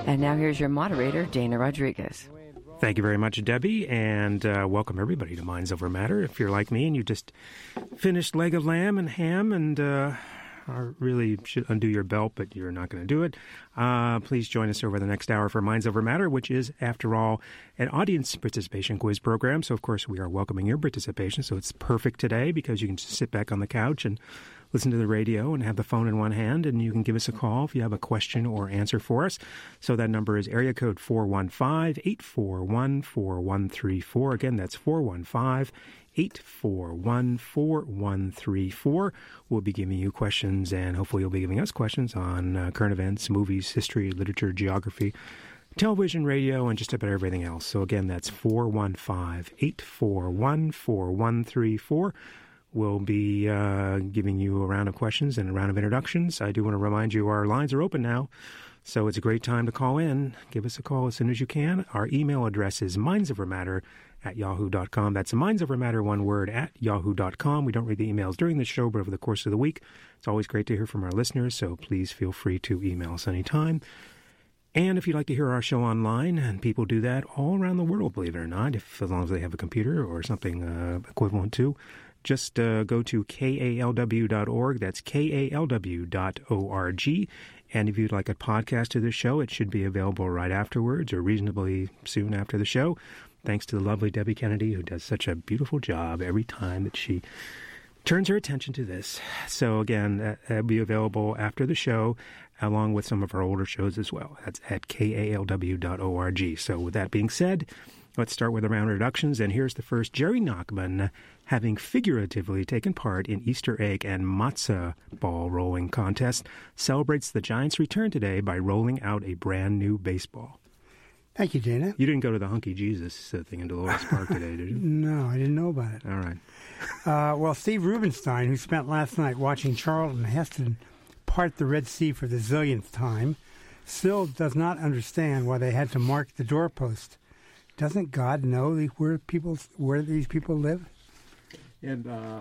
And now here's your moderator, Dana Rodriguez. Thank you very much, Debbie, and welcome everybody to Minds Over Matter. If you're like me and you just finished leg of lamb and ham and really should undo your belt, but you're not going to do it, please join us over the next hour for Minds Over Matter, which is, after all, an audience participation quiz program. So, of course, we are welcoming your participation. So it's perfect today because you can just sit back on the couch and listen to the radio and have the phone in one hand, and you can give us a call if you have a question or answer for us. So that number is area code 415-841-4134. Again, that's 415-841-4134. We'll be giving you questions, and hopefully you'll be giving us questions on current events, movies, history, literature, geography, television, radio, and just about everything else. So again, that's 415-841-4134. We'll be giving you a round of questions and a round of introductions. I do want to remind you our lines are open now, so it's a great time to call in. Give us a call as soon as you can. Our email address is mindsovermatter@yahoo.com. That's mindsovermatter, one word, @yahoo.com. We don't read the emails during the show, but over the course of the week, it's always great to hear from our listeners, so please feel free to email us anytime. And if you'd like to hear our show online, and people do that all around the world, believe it or not, as long as they have a computer or something equivalent to, just go to kalw.org. That's kalw.org. And if you'd like a podcast of the show, it should be available right afterwards or reasonably soon after the show. Thanks to the lovely Debbie Kennedy, who does such a beautiful job every time that she turns her attention to this. So again, that'll be available after the show, along with some of our older shows as well. That's at kalw.org. So with that being said, let's start with a round of introductions, and here's the first. Jerry Nachman, having figuratively taken part in Easter egg and matzah ball rolling contest, celebrates the Giants' return today by rolling out a brand new baseball. Thank you, Dana. You didn't go to the Hunky Jesus thing in Dolores Park today, did you? No, I didn't know about it. All right. Well, Steve Rubenstein, who spent last night watching Charlton Heston part the Red Sea for the zillionth time, still does not understand why they had to mark the doorpost. Doesn't God know where these people live? And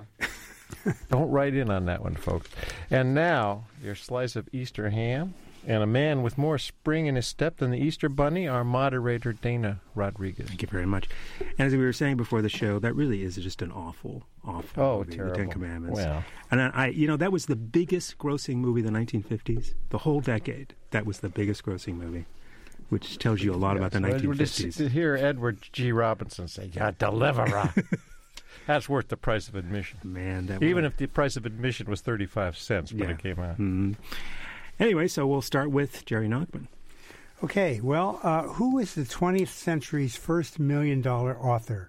don't write in on that one, folks. And now, your slice of Easter ham, and a man with more spring in his step than the Easter Bunny, our moderator, Dana Rodriguez. Thank you very much. And as we were saying before the show, that really is just an awful movie, terrible. The Ten Commandments. Well. And that was the biggest grossing movie of the 1950s. The whole decade, that was the biggest grossing movie, which tells you a lot about the 1950s. To hear Edward G. Robinson say, "Yeah, deliverer." That's worth the price of admission. Man, even if the price of admission was 35 cents when it came out. Mm-hmm. Anyway, so we'll start with Jerry Nachman. Okay, well, who is the 20th century's first $1 million author?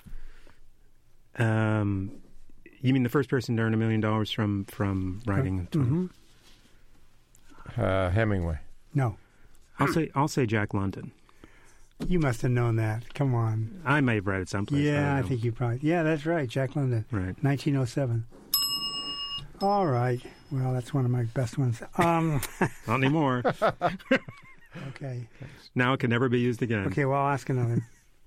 You mean the first person to earn $1 million from writing? Mm-hmm. Hemingway. No. I'll say Jack London. You must have known that. Come on. I may have read it someplace. Yeah, I think you probably... Yeah, that's right. Jack London. Right. 1907. All right. Well, that's one of my best ones. Not anymore. Okay. Now it can never be used again. Okay, well, I'll ask another.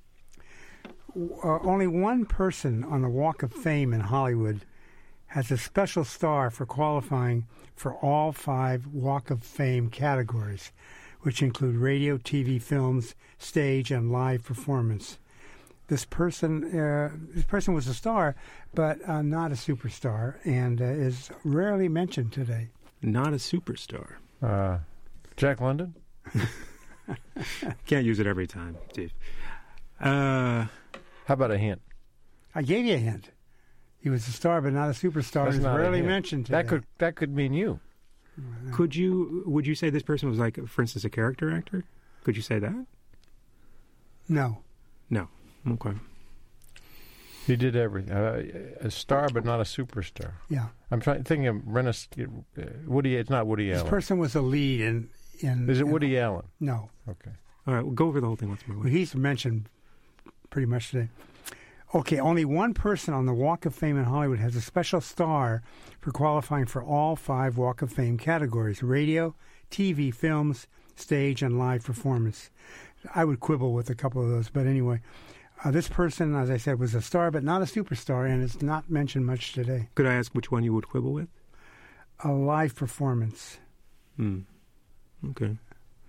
Only one person on the Walk of Fame in Hollywood has a special star for qualifying for all 5 Walk of Fame categories, which include radio, TV, films, stage, and live performance. This person was a star, but not a superstar, and is rarely mentioned today. Not a superstar. Jack London? Can't use it every time, Steve. How about a hint? I gave you a hint. He was a star, but not a superstar. He's rarely mentioned today. That could mean you. Would you say this person was, like, for instance, a character actor? Could you say that? No. Okay. He did everything. A star, but not a superstar. Yeah. I'm thinking of Woody. It's not Woody Allen. This person was a lead in. Is it Woody Allen? No. Okay. All right. We'll go over the whole thing once more. Well, he's mentioned pretty much today. Okay, only one person on the Walk of Fame in Hollywood has a special star for qualifying for all 5 Walk of Fame categories: radio, TV, films, stage, and live performance. I would quibble with a couple of those, but anyway, this person, as I said, was a star, but not a superstar, and it's not mentioned much today. Could I ask which one you would quibble with? A live performance. Okay.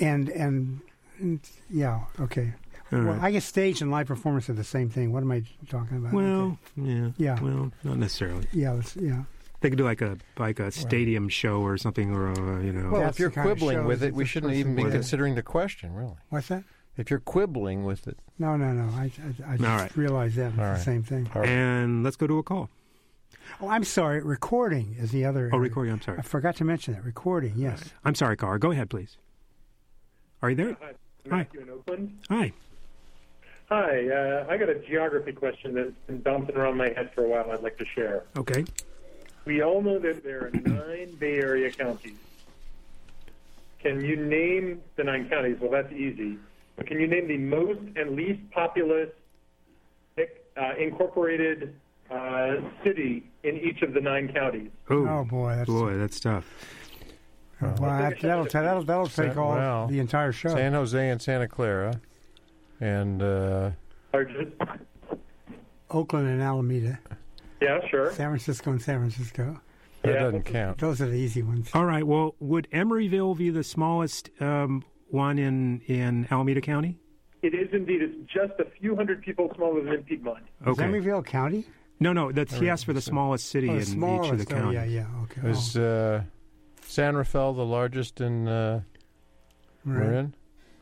And yeah, okay. All Well, right. I guess stage and live performance are the same thing. What am I talking about? Well, yeah. Yeah. Well, not necessarily. Yeah, They could do like a stadium show or something, or Well, That's if you're the kind of quibbling shows with it, that we they're shouldn't supposed even to be do. considering the question, really. What's that? If you're quibbling with it. No. I just right. realized that was All the right. same thing. All right. And let's go to a call. Oh, I'm sorry. Recording is the other. Oh, recording. I'm sorry. I forgot to mention that. Recording, yes. I'm sorry, Carr. Go ahead, please. Are you there? Hi, Matthew in Oakland. Hi. Hi, I got a geography question that's been bouncing around my head for a while I'd like to share. Okay. We all know that there are 9 Bay Area counties. Can you name the 9 counties? Well, that's easy. But can you name the most and least populous incorporated city in each of the 9 counties? Oh, boy. That's tough. Well, that'll take all Well, the entire show. San Jose and Santa Clara. And Largest? Oakland and Alameda. Yeah, sure. San Francisco and San Francisco. that Yeah. doesn't count. Those are the easy ones. All right. Well, would Emeryville be the smallest one in Alameda County? It is indeed. It's just a few hundred people smaller than Piedmont. Okay. Emeryville County? No. That's he asked for the smallest city Oh, in the each of the smallest. Oh, counties. yeah. Okay. Is San Rafael the largest in Right. Marin?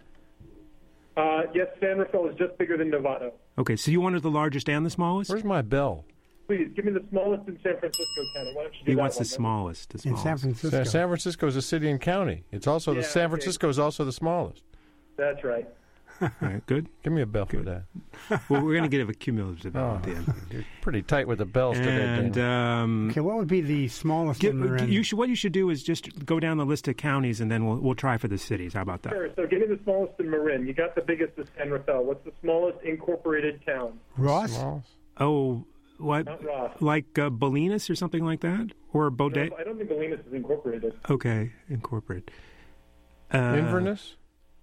Yes, San Rafael is just bigger than Novato. Okay. So you wanted the largest and the smallest? Where's my bell? Please, give me the smallest in San Francisco County. Why don't you do He that wants the one? smallest. In San Francisco. San Francisco is a city and county. It's also Yeah, San okay. Francisco is also the smallest. That's right. All right. Good. Give me a bell for that. Well, we're going to give a cumulative Oh, at the end. you're pretty tight with the bells today, And Dana. Okay, what would be the smallest in Marin? what you should do is just go down the list of counties, and then we'll try for the cities. How about that? Sure. So give me the smallest in Marin. You got the biggest is San Rafael. What's the smallest incorporated town? Ross? Smallest? Oh, what? Not Ross. Like Bolinas or something like that, or No, Bodega? I don't think Bolinas is incorporated. Okay, incorporate. Inverness?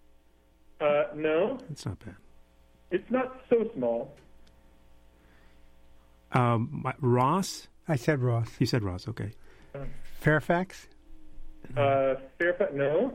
No, That's not bad. it's not so small. Ross? I said Ross. You said Ross. Okay. Fairfax? Fairfax? No.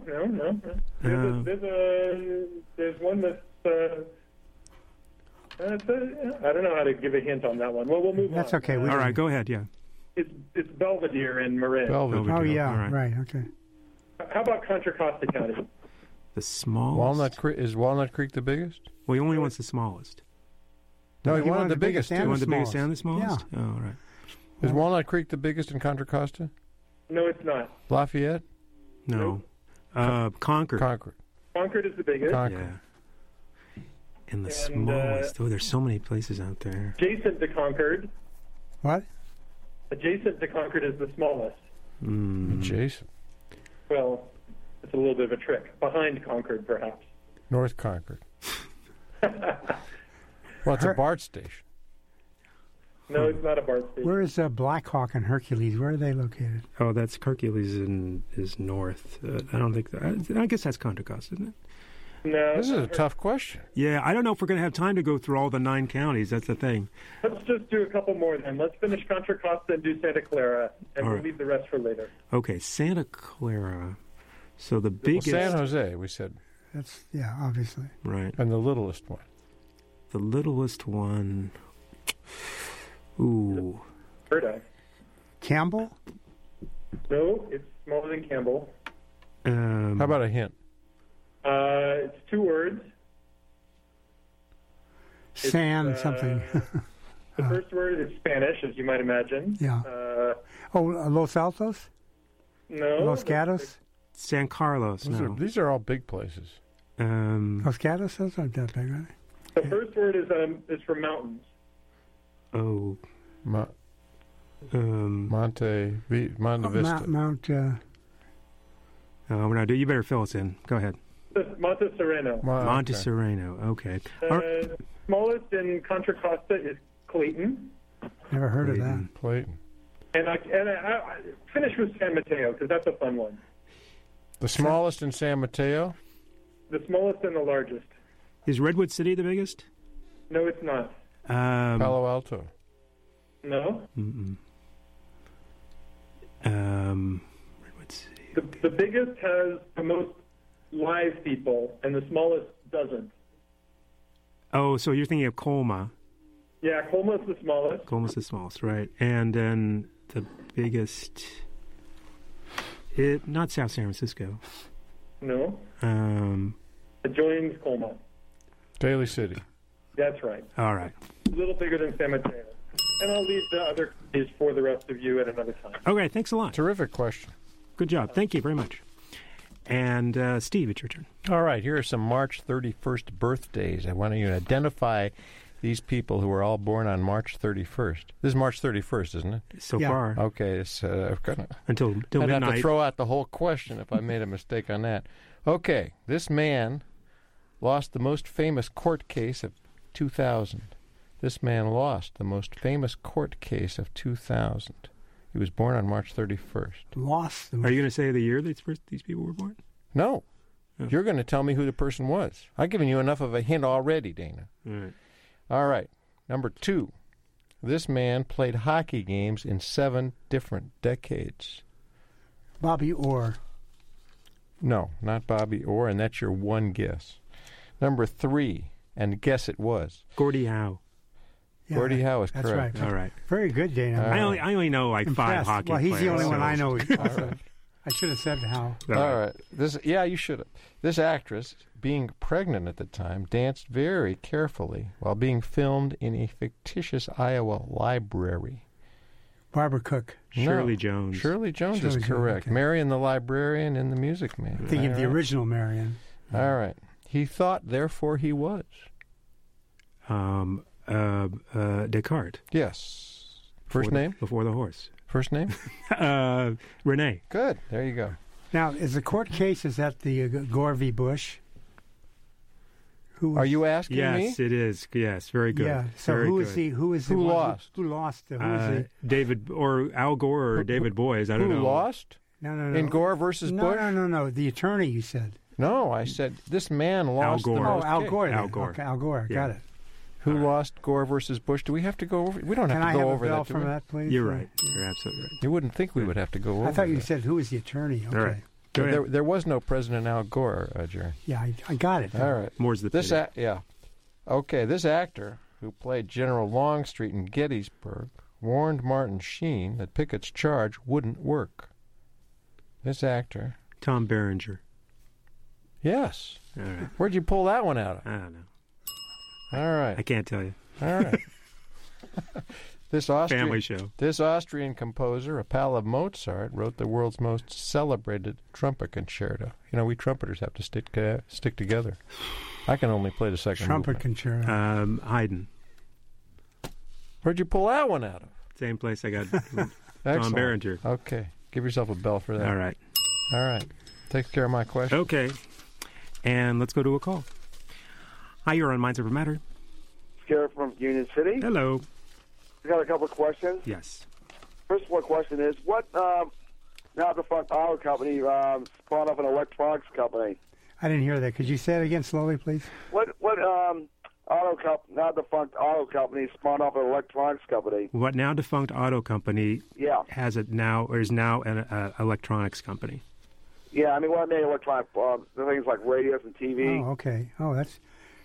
There's one that's. I don't know how to give a hint on that one. Well, we'll move on. That's okay. All right, go ahead. Yeah. It's Belvedere in Marin. Belvedere. Oh, yeah. All right. Right, okay. How about Contra Costa County? The smallest. Walnut Creek is Walnut Creek the biggest? Well, he only wants the smallest. No, he He wanted the biggest. and You the want the biggest smallest. and the smallest? Yeah. Oh, all right. Is Walnut Creek the biggest in Contra Costa? No, it's not. Lafayette? No. Concord. Concord. Concord is the biggest. Concord. Yeah. And the And, smallest. Oh, there's so many places out there. Adjacent to Concord. What? Adjacent to Concord is the smallest. Adjacent. Well, it's a little bit of a trick. Behind Concord, perhaps. North Concord. Well, it's a BART station. No, it's not a BART station. Where is Blackhawk and Hercules? Where are they located? Oh, that's Hercules is north. I don't think I guess that's Contra Costa, isn't it? No. This is a tough question. Yeah, I don't know if we're going to have time to go through all the 9 counties. That's the thing. Let's just do a couple more then. Let's finish Contra Costa and do Santa Clara, and All we'll right. leave the rest for later. Okay, Santa Clara. So the Well, biggest, San Jose, we said, That's, yeah, obviously. right? and the littlest one. The littlest one. Ooh, Heard I. Campbell? No, it's smaller than Campbell. How about a hint? It's 2 words. San something. The first word is Spanish, as you might imagine. Yeah. Los Altos? No. Los Gatos? San Carlos? No. These are all big places. Los Gatos? Those aren't that big, are The first word is for mountains. Oh. Monte Vista. Mount Oh, we're not. You better fill us in. Go ahead. Monte Sereno. Monte Okay. Sereno. Okay. All right. Smallest in Contra Costa is Clayton. Never heard of that. Clayton. And I finish with San Mateo, because that's a fun one. The smallest in San Mateo? The smallest and the largest. Is Redwood City the biggest? No, it's not. Palo Alto. No. Redwood City. The biggest has the most live people, and the smallest doesn't. Oh, so you're thinking of Colma. Yeah, Colma's the smallest. Colma's the smallest, right? And then the biggest, not South San Francisco. No. It joins Colma. Daly City. That's right. All right. A little bigger than San Mateo. And I'll leave the other counties for the rest of you at another time. Okay, thanks a lot. Terrific question. Good job. Thank you very much. And Steve, it's your turn. All right, here are some March 31st birthdays. I want you to identify these people who were all born on March 31st. This is March 31st, isn't it? So Yeah. far, Okay, it's until I'd midnight. have to throw out the whole question if I made a mistake on that. Okay, this man lost the most famous court case of 2000. This man lost the most famous court case of 2000. He was born on March 31st. Lost them. Are you going to say the year these people were born? No. Oh. You're going to tell me who the person was. I've given you enough of a hint already, Dana. All right. All right. Number 2. This man played hockey games in 7 different decades. Bobby Orr. No, not Bobby Orr, and that's your one guess. Number 3, and guess it was. Gordie Howe. Yeah, Gordie Howe is that's correct. right. All right. Very good, Dana. I only know like Impressed. 5 hockey Well, he's players. the only one so- I know. All right. I should have said Howe. All right. Yeah, you should have. This actress, being pregnant at the time, danced very carefully while being filmed in a fictitious Iowa library. Barbara Cook. Shirley No. Jones. Shirley Jones Shirley is Jones, correct. okay. Marion the Librarian and the Music Man. Thinking of the All right. original Marion. All right. He thought, therefore he was. Descartes. Yes. First Before name? before the horse. First name? Renee. Good. There you go. Now, is the court case, is that the Gore v. Bush? Who Are you asking me? Yes, it is. Yes, very good. Yeah. So very who good. is he? Who is the Who one lost? Who lost? Who is he? David or Al Gore or David Boies? I don't Who know. lost? No. In Gore versus no, Bush? No. The attorney, you said. No, I said this man lost Gore. the Oh, most Al case. Gore. Al then. Gore. Okay, Al Gore. Yeah. Got it. Who lost Gore versus Bush? Do we have to go over? We don't have Can I to have go a over bell that. do from we? that, please? You're right. You're absolutely right. You wouldn't think we would have to go over I thought you that. said who is the attorney. Okay. All right. Go There, ahead. there was no President Al Gore, Jerry. Yeah, I got it. All right. More's the This pity. yeah. Okay, this actor who played General Longstreet in Gettysburg warned Martin Sheen that Pickett's charge wouldn't work. This actor. Tom Berenger. Yes. All right. Where'd you pull that one out of? I don't know. All right. I can't tell you. All right. This Family show. This Austrian composer, a pal of Mozart, wrote the world's most celebrated trumpet concerto. You know, we trumpeters have to stick together. I can only play the second Trumpet movement. concerto. Haydn. Where'd you pull that one out of? Same place I got Tom Excellent. Berenger. Okay. Give yourself a bell for that. All right. All right. Takes care of my question. Okay. And let's go to a call. Hi, you're on Minds Over Matter. Garrett from Union City. Hello. I got a couple of questions. Yes. First one question is, what now defunct auto company spawned off an electronics company? I didn't hear that. Could you say it again slowly, please? What now defunct auto company spawned off an electronics company? What now defunct auto company Yeah, has it now, or is now an electronics company? yeah. I mean, what made electronic things like radios and TV? Oh, okay. Oh, that's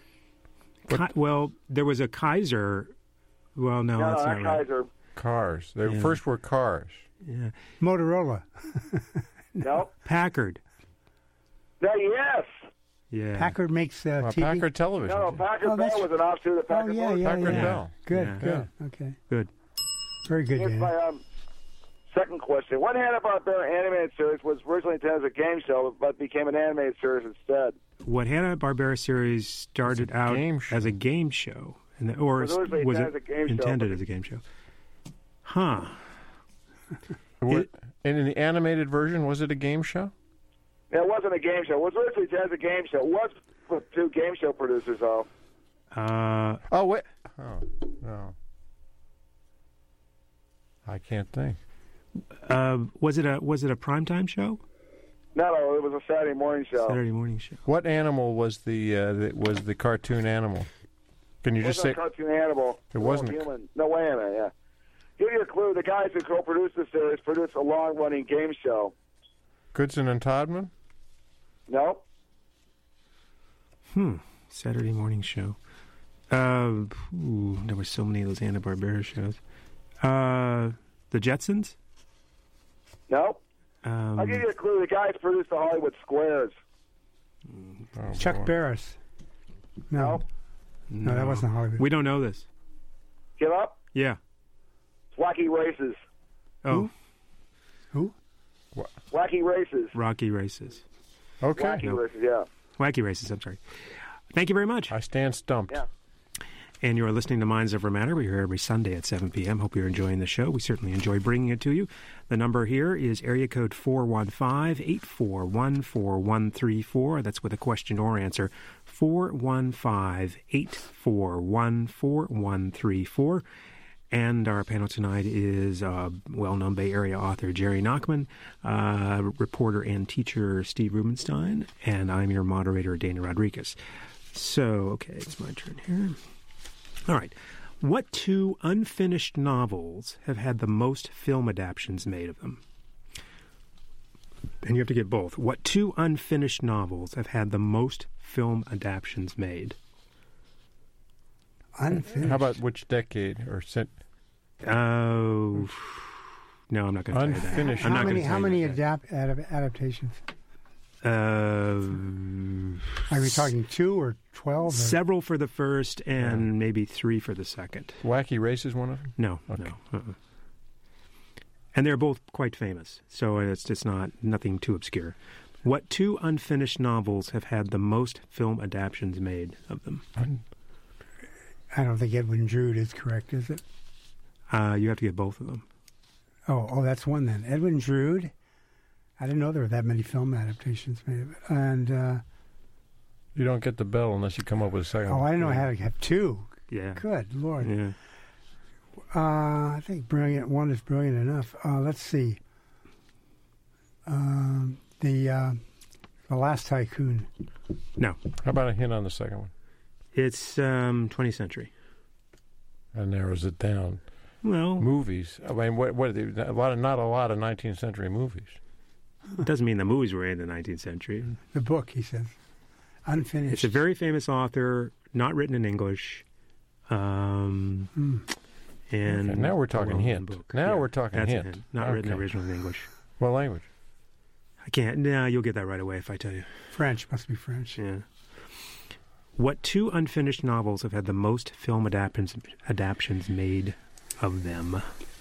Well, there was a Kaiser. Well, no, no, that's not not right. Kaiser. Cars. They Yeah. first were cars. Yeah. Motorola. No, Packard. no, yes. Yeah. Packard makes TV. Packard Television. No, Packard Oh, that's- Bell was an offshoot of Oh, Packard. yeah, Motors. yeah, Packard yeah. Bell. Good, Yeah. good. Okay. Good. Very good, Here's Dan. my second question. What Hanna-Barbera animated series was originally intended as a game show, but became an animated series instead? What Hanna-Barbera series started out game show. as a game show, or Was originally was intended it as a game show, intended but- as a game show? Huh. And in the animated version, was it a game show? It wasn't a game show. It was originally intended as a game show. It was with two game show producers, though. Oh, wait. Oh, no. I can't think. Was it a primetime show? No, it was a Saturday morning show. Saturday morning show. What animal was the cartoon animal? Can you It just wasn't say a cartoon animal. It wasn't a- human. No, wait a minute. Yeah. Give you a clue. The guys who co-produced the series produced a long-running game show. Goodson and Todman? No. Saturday morning show. There were so many of those Hanna-Barbera shows. The Jetsons? No. I'll give you a clue. The guys produced the Hollywood Squares. Chuck Barris. No, that wasn't Hollywood. We don't know this. Give up? Yeah. It's Wacky Races. Oh. Who? Wacky Races. Rocky Races. Okay. Wacky Races, yeah. Wacky Races, I'm sorry. Thank you very much. I stand stumped. Yeah. And you're listening to Minds Over Matter. We're here every Sunday at 7 p.m. Hope you're enjoying the show. We certainly enjoy bringing it to you. The number here is area code 415-841-4134. That's with a question or answer. 415-841-4134. And our panel tonight is well-known Bay Area author Jerry Nachman, reporter and teacher Steve Rubenstein, and I'm your moderator, Dana Rodriguez. So, okay, it's my turn here. All right. What two unfinished novels have had the most film adaptations made of them? And you have to get both. What two unfinished novels have had the most film adaptations made? Unfinished. How about which decade or Oh, no, I'm not going to tell you that. Unfinished. I'm not gonna How tell many you that. adaptations? Uh, Are we talking 2 or 12? Several for the first and maybe 3 for the second. Wacky Races one of them? No, Okay. no. And they're both quite famous, so it's just nothing too obscure. What two unfinished novels have had the most film adaptations made of them? I don't think Edwin Drood is correct, is it? You have to get both of them. Oh, that's one then. Edwin Drood. I didn't know there were that many film adaptations made of it. And You don't get the bell unless you come up with a second. I didn't know I had to have 2. Yeah. Good Lord. Yeah. I think brilliant. One is brilliant enough. Let's see. The Last Tycoon. No. How about a hint on the second one? It's 20th century. That narrows it down. Well, Movies. I mean, what are they? Not a lot of 19th century movies. it doesn't mean the movies were in the 19th century. The book, he says. Unfinished. It's a very famous author, not written in English. And Okay, now we're talking a well-known hint. book. Now we're talking that's hint. A hint. Not written Okay. originally in English. What language? I can't. No, you'll get that right away if I tell you. French. Must be French. Yeah. What two unfinished novels have had the most film adaptations made of them?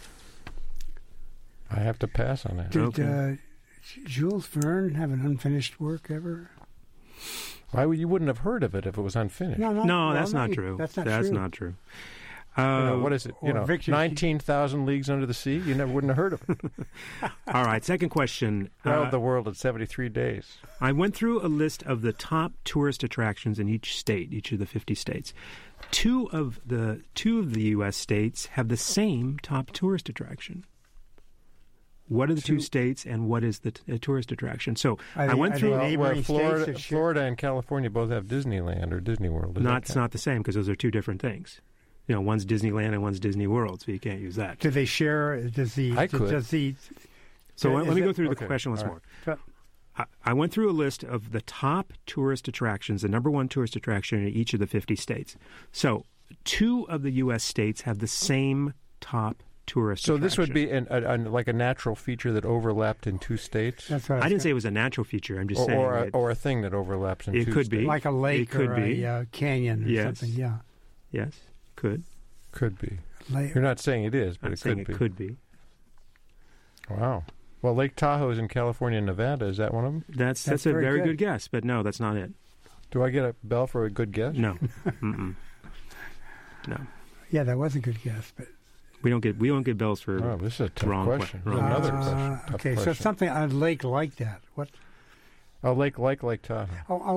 I have to pass on that. Did Okay. Jules Verne have an unfinished work ever? You wouldn't have heard of it if it was unfinished. No, that's not true. That's not That's true. not true. What is it? or Victor- 19,000 Leagues Under the Sea? You never wouldn't have heard of it. All right, second question. Around the world in 73 days. I went through a list of the top tourist attractions in each state, each of the 50 states. Two of the U.S. states have the same top tourist attraction. What are the two states, and what is the tourist attraction? So I went through. neighboring states that share- Florida and California both have Disneyland or Disney World. It's not the same because those are two different things. You know, one's Disneyland and one's Disney World, so you can't use that. Do they share? Does the? I could. Does the? So is let me it- go through the okay, question once all more. right. I went through a list of the top tourist attractions, the number one tourist attraction in each of the 50 states. So two of the U.S. states have the same top tourist So attraction. this would be like a natural feature that overlapped in two states? That's what I didn't say it was a natural feature. I'm just saying. Or a thing that overlaps in It two could states. be. like a lake It could or be. a canyon or Yes. something. Yeah. Yes, could. Could be. Lake. You're not saying it is, but I'm it saying could be. it could be. Wow. Well, Lake Tahoe is in California and Nevada. Is that one of them? That's That's a very very good. good guess, but no, that's not it. Do I get a bell for a good guess? No. Mm-mm. No. Yeah, that was a good guess, but We don't get bells for Oh, this is a tough Wrong question. que- wrong Another answer. question. Tough okay. So question. something on a lake like that. What? A lake like Lake Tahoe.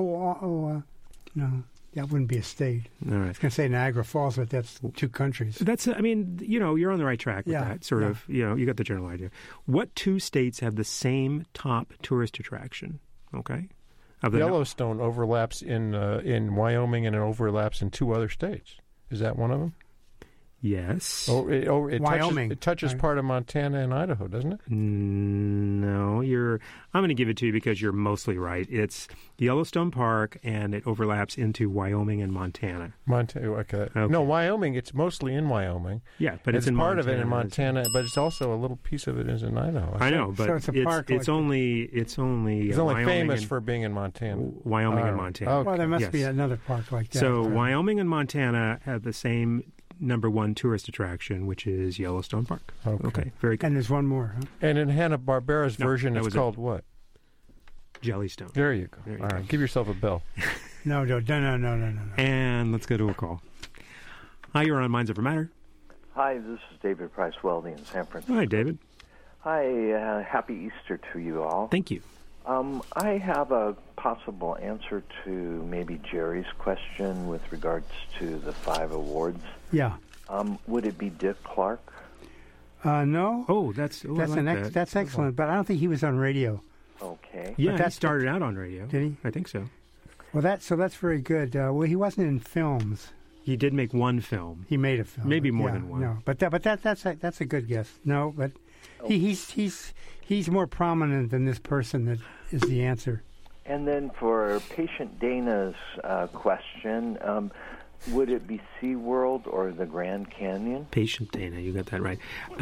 No, that wouldn't be a state. All I right. was going to say Niagara Falls, but that's two countries. That's I mean, you're on the right track with Yeah, that. Sort yeah. of, you got the general idea. What two states have the same top tourist attraction? Okay. Of the Yellowstone overlaps in Wyoming and it overlaps in two other states. Is that one of them? Yes. It Wyoming. touches Right. part of Montana and Idaho, doesn't it? No, I'm going to give it to you because you're mostly right. It's Yellowstone Park, and it overlaps into Wyoming and Montana. Montana. Okay. Okay. No, Wyoming. It's mostly in Wyoming. Yeah, but it's in part Montana. of it in Montana, but it's also a little piece of it is in Idaho. I know, but So it's a park it's like- only It's Wyoming only famous and, for being in Montana. Wyoming and Oh, Montana. okay. Well, there must be Yes. another park like that. So Right. Wyoming and Montana have the same #1 tourist attraction, which is Yellowstone Park. Okay. Very good. And there's one more, huh? And in Hanna-Barbera's No, version, that it's was it. called what? Jellystone. There you go. There you All go. right, give yourself a bell. No. And let's go to a call. Hi, you're on Minds Over Matter. Hi, this is David Price Welding in San Francisco. Hi, David. Hi, happy Easter to you all. Thank you. I have a possible answer to maybe Jerry's question with regards to the 5 awards. Yeah. Would it be Dick Clark? No. Oh, that's that. That's excellent, but I don't think he was on radio. Okay. Yeah, But he that's started out on radio. Did he? I think so. Well, that's very good. Well, he wasn't in films. He did make one film. He made a film, Maybe but more yeah, than one. No, but that's a good guess. No, but he's more prominent than this person that is the answer. And then for patient Dana's question, would it be SeaWorld or the Grand Canyon? Patient Dana, you got that right.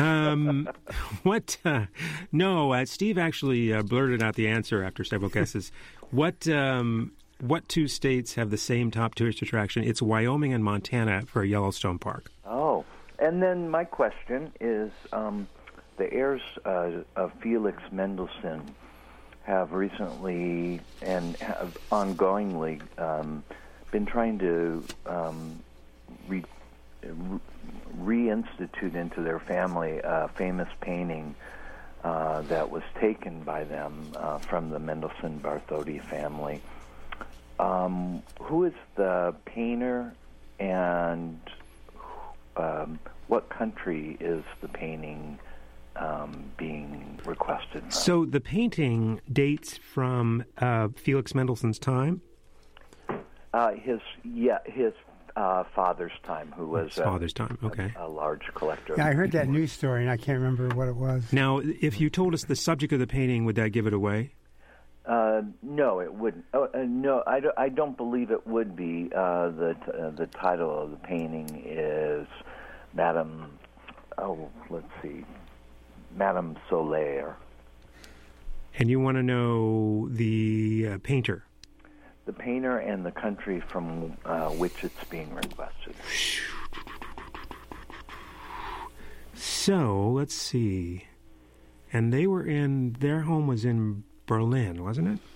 What? No, Steve actually blurted out the answer after several guesses. What 2 states have the same top tourist attraction? It's Wyoming and Montana for Yellowstone Park. Oh, and then my question is, the heirs of Felix Mendelssohn have recently and have ongoingly been trying to reinstitute into their family a famous painting that was taken by them from the Mendelssohn-Bartholdy family. Who is the painter, and what country is the painting being requested from? So the painting dates from Felix Mendelssohn's time. His father's time, who was His father's time. Okay. a large collector. Yeah, I heard that news story, and I can't remember what it was. Now, if you told us the subject of the painting, would that give it away? No, it wouldn't. No, I don't believe it would be. The title of the painting is Madame. Oh, let's see, Madame Soler. And you want to know the painter? The painter and the country from which it's being requested. So let's see. And their home was in Berlin, wasn't it?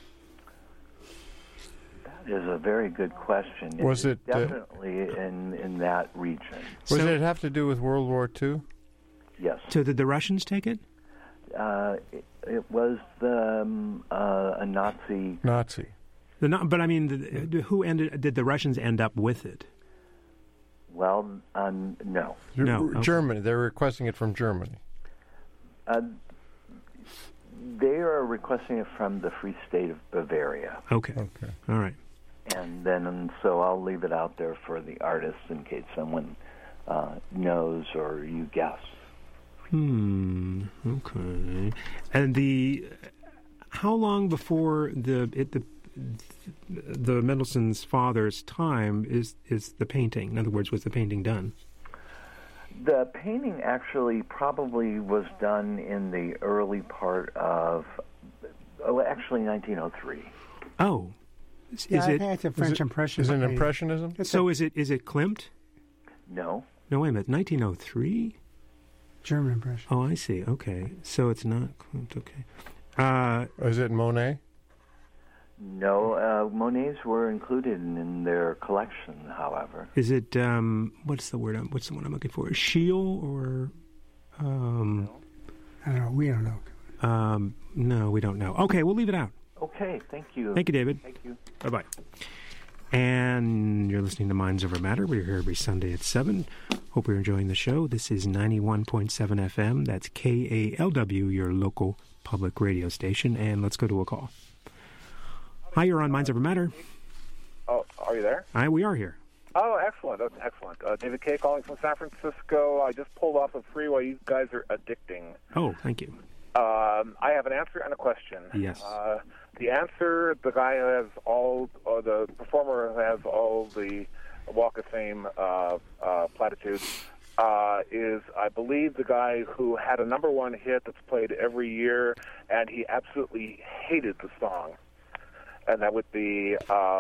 That is a very good question. Was it definitely in that region? Did So- it have to do with World War II? Yes. So did the Russians take it? It was a Nazi. Nazi. But I mean, did the Russians end up with it? Well, no. No, okay. Germany. They're requesting it from Germany. They are requesting it from the Free State of Bavaria. Okay. Okay. All right. And then, so I'll leave it out there for the artist in case someone knows or you guess. Okay. And how long before the Mendelssohn's father's time is the painting? In other words, was the painting done? The painting actually probably was done in the early part of, actually 1903. Oh. Yeah, I think it's a French impression. Is it painting. Impressionism? So is it Klimt? No. No, wait a minute. 1903? German impression. Oh, I see. Okay. So it's not Klimt. Okay. Is it Monet? No, Monets were included in their collection, however. Is it what's the one I'm looking for? Schiele or I don't know. We don't know. no, we don't know. Okay, we'll leave it out. Okay, thank you. Thank you, David. Thank you. Bye-bye. And you're listening to Minds Over Matter. We're here every Sunday at 7. Hope you're enjoying the show. This is 91.7 FM. That's KALW, your local public radio station. And let's go to a call. Hi, you're on Minds Over Matter. Oh, are you there? Hi, we are here. Oh, excellent. That's excellent. David Kay calling from San Francisco. I just pulled off a freeway. You guys are addicting. Oh, thank you. I have an answer and a question. Yes. The answer, the guy who has the performer who has all the Walk of Fame platitudes, is, I believe, the guy who had a number one hit that's played every year, and he absolutely hated the song. And that would be,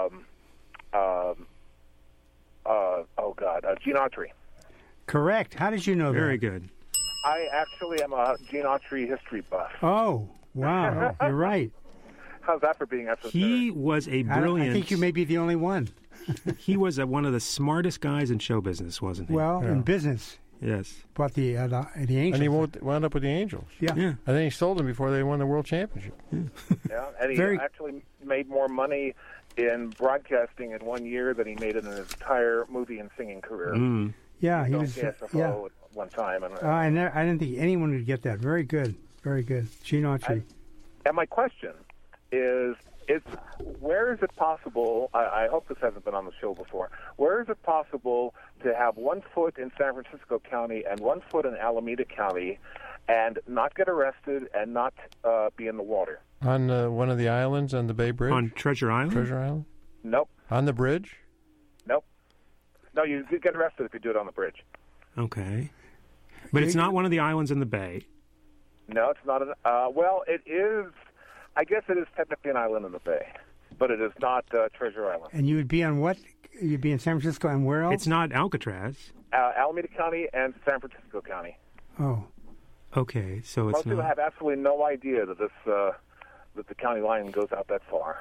Gene Autry. Correct. How did you know that? Very good. I actually am a Gene Autry history buff. Oh, wow. You're right. How's that for being esoteric? He was a brilliant... I think you may be the only one. He was one of the smartest guys in show business, wasn't he? Well, in business. Yes. Bought the Angels. And he wound up with the Angels. Yeah. Yeah. And then he sold them before they won the World Championship. Yeah, and he actually made more money in broadcasting in 1 year than he made in his entire movie and singing career. Mm. Yeah, he was. KSFO at one time. And, I didn't think anyone would get that. Very good. Very good. Gene Autry. And my question is where is it possible, I hope this hasn't been on the show before, where is it possible to have 1 foot in San Francisco County and 1 foot in Alameda County and not get arrested and not be in the water? On one of the islands on the Bay Bridge? On Treasure Island? Treasure Island? Nope. On the bridge? Nope. No, you get arrested if you do it on the bridge. Okay. But it's not one of the islands in the bay. No, it's not. Well, it is. I guess it is technically an island in the bay, but it is not Treasure Island. And you would be on what? You'd be in San Francisco and where else? It's not Alcatraz. Alameda County and San Francisco County. Oh. Okay, so it's Most people have absolutely no idea that that the county line goes out that far.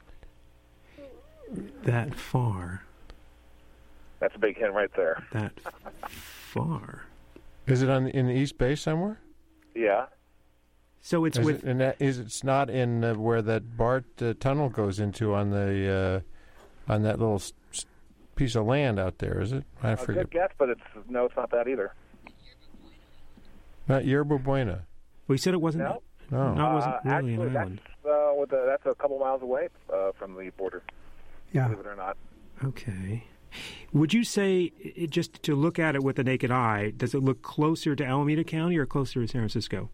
That far. That's a big hint right there. That far. Is it in the East Bay somewhere? Yeah. So it's it's not in where that BART tunnel goes into on the on that little piece of land out there, is it? I forget. Good guess, but it's not that either. Not Yerba Buena. We said it wasn't. No, it wasn't really actually, an island. That's a couple miles away from the border. Yeah. Believe it or not. Okay. Would you say, just to look at it with the naked eye, does it look closer to Alameda County or closer to San Francisco?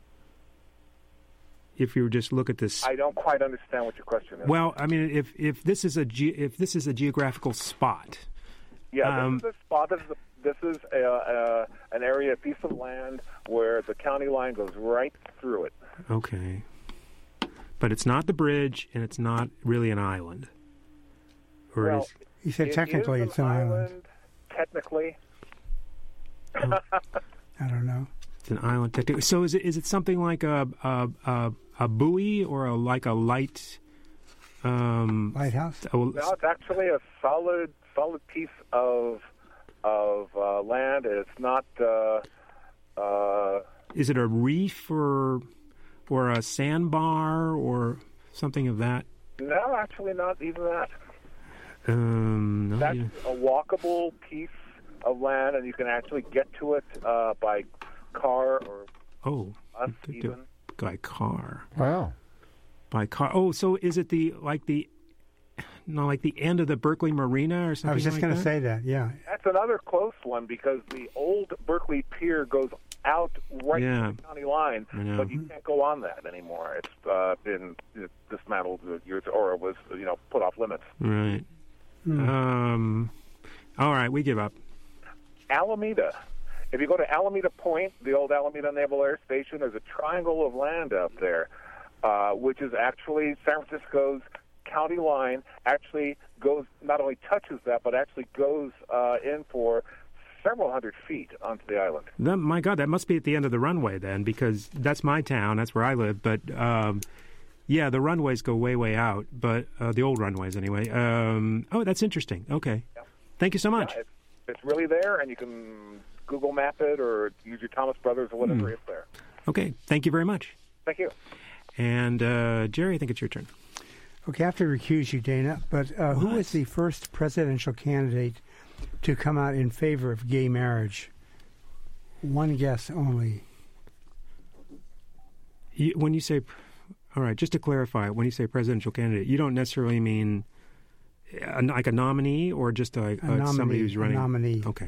If you just look at this, I don't quite understand what your question is. Well, I mean, if this is a geographical spot, yeah, this is a spot. This is an area, a piece of land where the county line goes right through it. Okay, but it's not the bridge, and it's not really an island. Or well, you said technically it's an island. Technically, I don't know. It's an island technically. So is it something like a buoy or like a light lighthouse? No, it's actually a solid piece of land. It's not. Is it a reef or a sandbar or something of that? No, actually, not even that. No, That's a walkable piece of land, and you can actually get to it by car or bus even. By car. Wow. By car. Oh, so is it the end of the Berkeley Marina or something? I was just going to say that. Yeah. That's another close one because the old Berkeley Pier goes out right to the county line, but you can't go on that anymore. It's been dismantled years, or it was put off limits. Right. All right, we give up. Alameda. If you go to Alameda Point, the old Alameda Naval Air Station, there's a triangle of land out there, which is actually San Francisco's county line. Actually goes, not only touches that, but actually goes in for several hundred feet onto the island. My God, that must be at the end of the runway then, because that's my town. That's where I live. But yeah, the runways go way, way out. But the old runways, anyway. That's interesting. Okay, thank you so much. Yeah, it's really there, and you can Google Map it or use your Thomas Brothers or whatever. It's there. Okay, thank you very much. Thank you. And Jerry, I think it's your turn. Okay, I have to recuse you, Dana. But who was the first presidential candidate to come out in favor of gay marriage? One guess only. When you say, all right, just to clarify, when you say presidential candidate, you don't necessarily mean like a nominee or just somebody who's running? A nominee. Okay.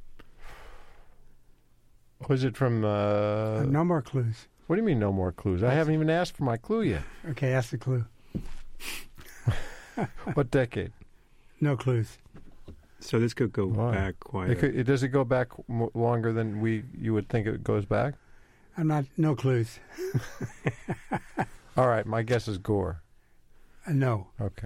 Was it from... no more clues. What do you mean no more clues? I haven't even asked for my clue yet. Okay, ask the clue. What decade? No clues. So this could go back quite... Does it go back longer than you would think it goes back? No clues. All right, my guess is Gore. No. Okay.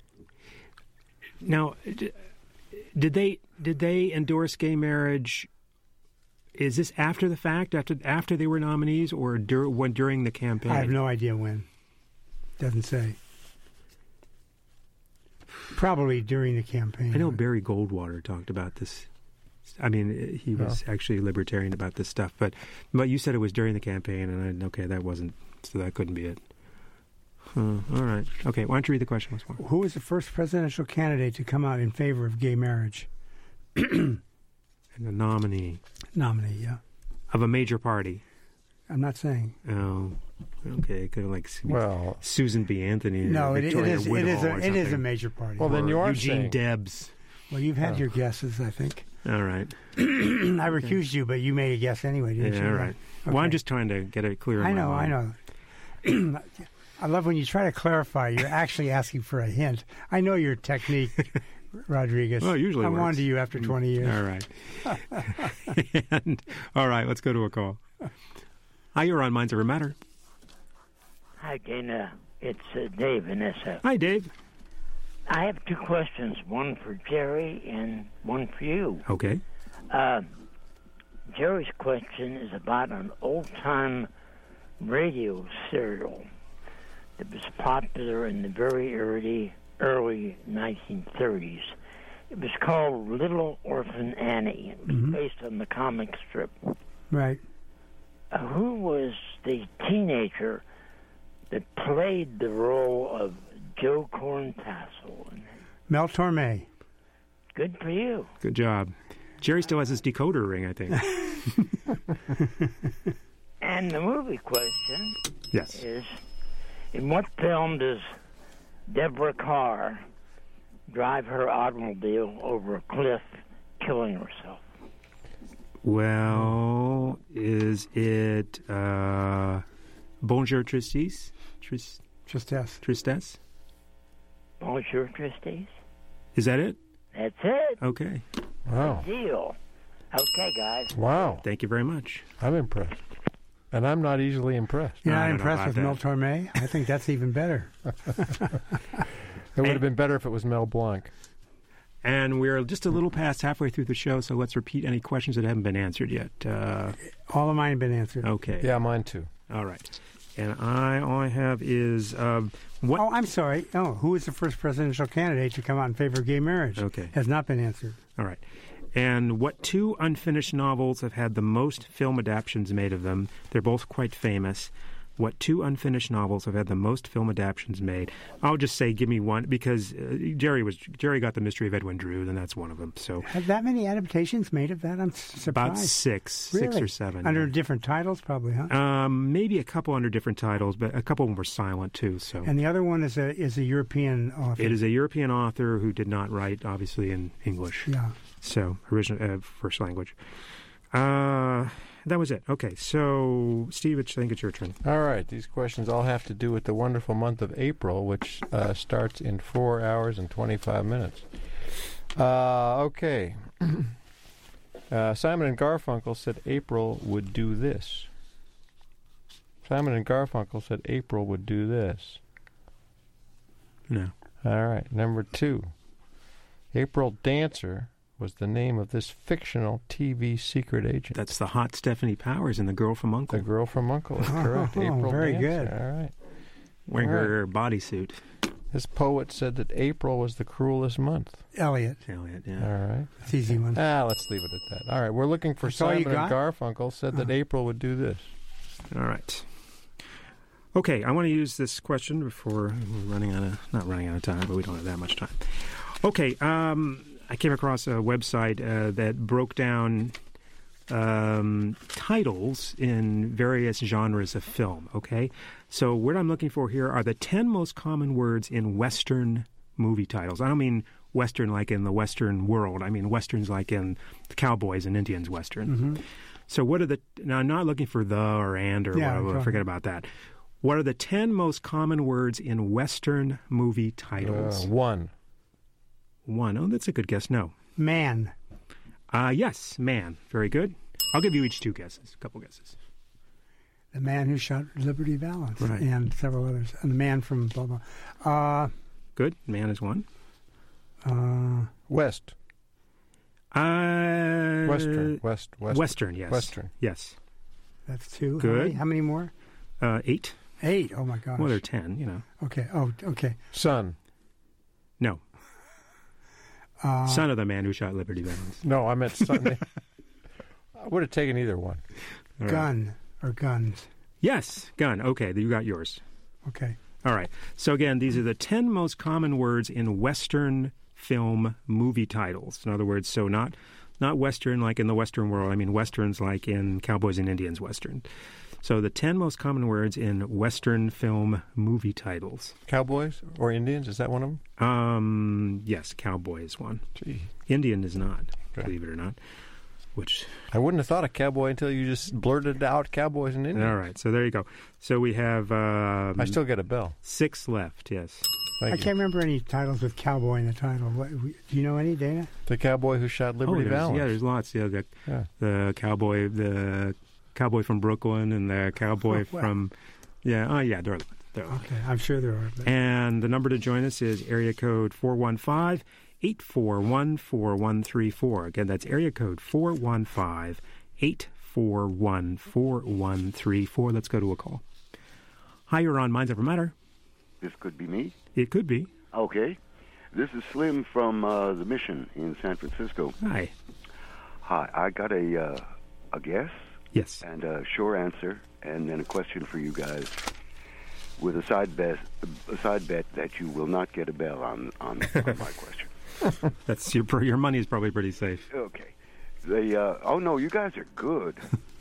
Now, did they endorse gay marriage? Is this after the fact, after they were nominees, or during the campaign? I have no idea when. Doesn't say. Probably during the campaign. I know Barry Goldwater talked about this. I mean, he was actually libertarian about this stuff, but you said it was during the campaign, and that wasn't, so that couldn't be it. All right. Okay, why don't you read the question once more? Who was the first presidential candidate to come out in favor of gay marriage? And a nominee. Nominee, yeah. Of a major party. I'm not saying. Oh, okay. Kind of like Susan B. Anthony. No, it is a major party. Well, then you are Eugene saying. Debs. Well, you've had your guesses, I think. All right. I recused you, but you made a guess anyway, didn't you? All right. Okay. Well, I'm just trying to get it clear in my mind. I know. I love when you try to clarify, you're actually asking for a hint. I know your technique, Rodriguez. Well, usually I'm on to you after 20 years. All right. All right, let's go to a call. Hi, you're on Minds Over Matter. Hi, Dana. It's Dave in SF. Hi, Dave. I have two questions, one for Jerry and one for you. Okay. Jerry's question is about an old-time radio serial that was popular in the very early 1930s. It was called Little Orphan Annie. It was based on the comic strip. Right. Who was the teenager that played the role of Joe Corntassel? Mel Torme. Good for you. Good job. Jerry still has his decoder ring, I think. And the movie question is, in what film does Deborah Carr drive her automobile over a cliff, killing herself? Well, is it Bonjour Tristesse? Tristesse? Bonjour Tristesse? Is that it? That's it. Okay. Wow. Good deal. Okay, guys. Wow. Thank you very much. I'm impressed. And I'm not easily impressed. You're not impressed with Mel Torme? I think that's even better. It would have been better if it was Mel Blanc. And we're just a little past halfway through the show, so let's repeat any questions that haven't been answered yet. All of mine have been answered. Okay. Yeah, mine too. All right. And all I have is what? Oh, I'm sorry. Oh, who was the first presidential candidate to come out in favor of gay marriage? Okay. Has not been answered. All right. And what two unfinished novels have had the most film adaptations made of them? They're both quite famous. What two unfinished novels have had the most film adaptations made? I'll just say, give me one, because Jerry got The Mystery of Edwin Drood, and that's one of them. So have that many adaptations made of that? I'm surprised. About six or seven. Under different titles, probably, huh? Maybe a couple under different titles, but a couple of them were silent too. So. And the other one is a European author. It is a European author who did not write, obviously, in English. Yeah. So original first language. That was it. Okay, so, Steve, I think it's your turn. All right. These questions all have to do with the wonderful month of April, which starts in 4 hours and 25 minutes. Okay. Simon and Garfunkel said April would do this. Simon and Garfunkel said April would do this. No. All right. Number 2. April Dancer was the name of this fictional TV secret agent. That's the hot Stephanie Powers in The Girl from U.N.C.L.E. The Girl from U.N.C.L.E. is correct. April very Dancer. good. All right. Wearing her bodysuit. This poet said that April was the cruelest month. Elliot, yeah. All right. It's easy one. Let's leave it at that. All right. We're looking for Simon and Garfunkel said that April would do this. All right. Okay, I want to use this question before we're not running out of time, but we don't have that much time. Okay, I came across a website that broke down titles in various genres of film, okay? So what I'm looking for here are the 10 most common words in Western movie titles. I don't mean Western like in the Western world. I mean Westerns like in the Cowboys and Indians Western. Mm-hmm. So what are the... Now, I'm not looking for the or and or whatever. Forget about that. What are the 10 most common words in Western movie titles? One. Oh, that's a good guess. No. Man. Yes, man. Very good. I'll give you each a couple guesses. The Man Who Shot Liberty Valance. Right. And several others. And the man from blah, blah. Good. Man is one. West. Western. Western, yes. Western. Yes. That's two. Good. How many more? 8. 8. Oh, my gosh. Well, there are 10, you know. Okay. Oh, okay. Son. No. Son of the Man Who Shot Liberty Valance. No, I meant son. I would have taken either one. Gun or guns. Yes, gun. Okay, you got yours. Okay. All right. So again, these are the 10 most common words in Western film movie titles. In other words, so not Western like in the Western world. I mean Westerns like in Cowboys and Indians Western. So the 10 most common words in Western film movie titles. Cowboys or Indians? Is that one of them? Yes, cowboy is one. Gee. Indian is not, Okay. believe it or not. Which I wouldn't have thought of cowboy until you just blurted out Cowboys and Indians. all right, so there you go. So we have I still get a bell. 6 left, yes. Thank I you. can't remember any titles with cowboy in the title. Do you know any, Dana? The Cowboy Who Shot Liberty Valance. Yeah, there's lots. Yeah, the cowboy from Brooklyn and the cowboy from there are lots. Okay, I'm sure there are. But And the number to join us is area code 415-841-4134. Again, that's area code 415-841-4134. Let's go to a call. Hi, you're on Minds Over Matter. This could be me. It could be. Okay. This is Slim from the Mission in San Francisco. Hi. Hi. I got a guess. Yes. And a sure answer, and then a question for you guys, with a side bet that you will not get a bell on my question. That's your money is probably pretty safe. Okay. Oh no, you guys are good.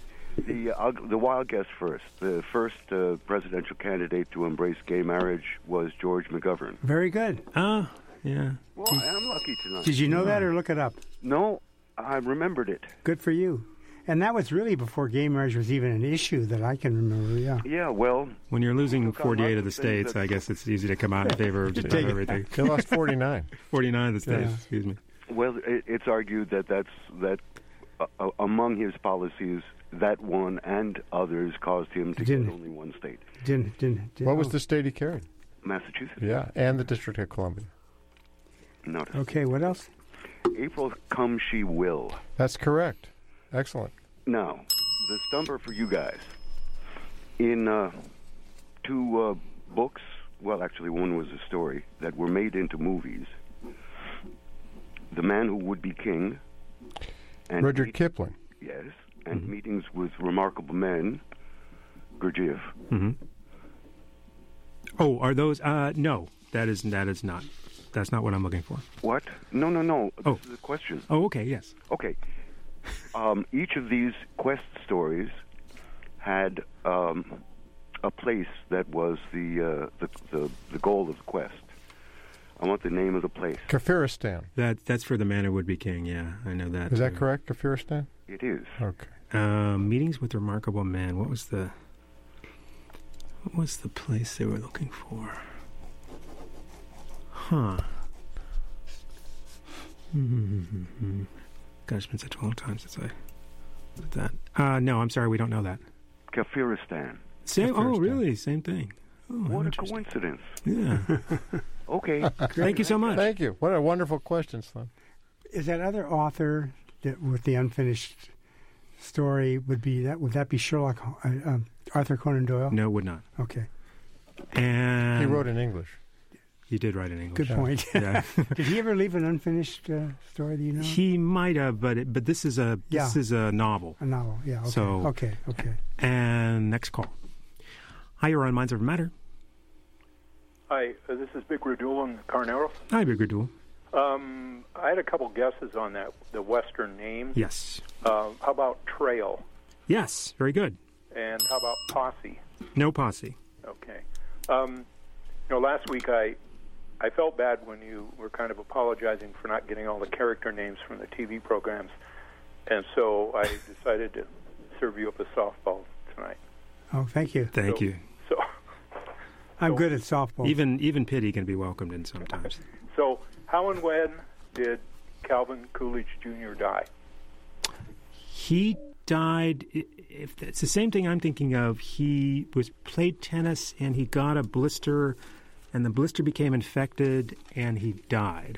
The wild guess first. The first presidential candidate to embrace gay marriage was George McGovern. very good. Yeah. Well, I'm lucky tonight. Did you know that or look it up? No, I remembered it. Good for you. And that was really before gay marriage was even an issue that I can remember, yeah. Yeah, well... When you're losing look, 48 of the I'd like to think states, I guess it's easy to come out in favor of just everything. They lost 49. 49 of the states, Yeah. excuse me. Well, it's argued that among his policies, that one and others caused him to get only one state. Didn't. What was the state he carried? Massachusetts. Yeah, and the District of Columbia. Notice. Okay, what else? April come she will. That's correct. Excellent. Now, the stumper for you guys. In 2 books, well, actually one was a story, that were made into movies, The Man Who Would Be King. And Rudyard Kipling. Yes, and Meetings with Remarkable Men, Gurdjieff. Mm-hmm. Oh, are those? No, that is not. That's not what I'm looking for. What? No. Oh. This is a question. Oh, okay, yes. Okay. Each of these quest stories had a place that was the goal of the quest. I want the name of the place. Kafiristan. That's for the Man Who Would Be King. Yeah, I know that. Is that correct, Kafiristan? It is. Okay. Meetings with Remarkable Men. What was the place they were looking for? Huh. Gosh, it's been such a long time since I did that. No, I'm sorry, we don't know that. Kafiristan. Same. Oh, really? Same thing. Oh, What a coincidence. Yeah. Okay. Thank you so much. Thank you. What a wonderful question, Slim. Is that other author that with the unfinished story would that be Sherlock Arthur Conan Doyle? No, it would not. Okay. And He wrote in English. He did write in English. Good point. Yeah. Did he ever leave an unfinished story? Do you know? He might have, but this is a novel. A novel. Yeah. Okay. So okay. And next call. Hi, you're on Minds Over Matter. Hi, this is Big Radul in Carneros. Hi, Big Radul. I had a couple guesses on the Western names. Yes. How about Trail? Yes, very good. And how about Posse? No posse. Okay. Last week I I felt bad when you were kind of apologizing for not getting all the character names from the TV programs, and so I decided to serve you up a softball tonight. Oh, thank you. Thank you. So I'm good at softball. Even pity can be welcomed in sometimes. So how and when did Calvin Coolidge Jr. die? He died. If it's the same thing I'm thinking of, he played tennis and he got a blister, and the blister became infected, and he died.